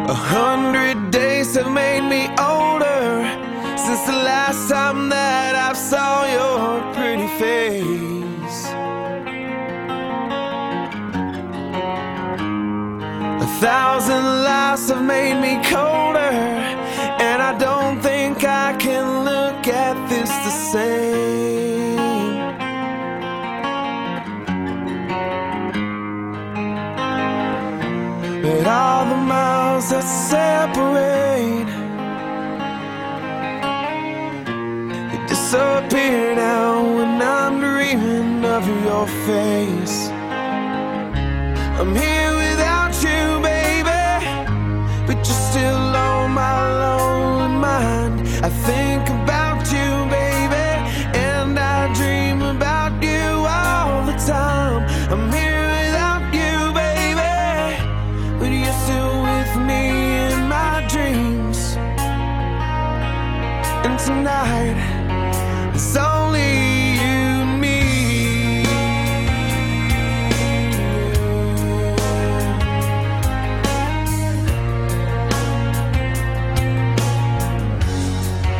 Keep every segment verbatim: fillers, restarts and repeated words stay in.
A hundred days have made me older since the last time that I saw your pretty face. A thousand lives have made me colder, and I don't think I can look at this the same. But all the miles that separate, they disappear now when I'm dreaming of your face. I'm here without you, baby, but you're still on my lonely mind. I think about you, baby, and I dream about you all the time. I'm here without you, baby, but you're still with me in my dreams. And tonight, it's only you and me.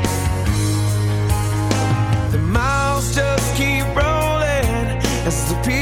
The miles just keep rolling as the people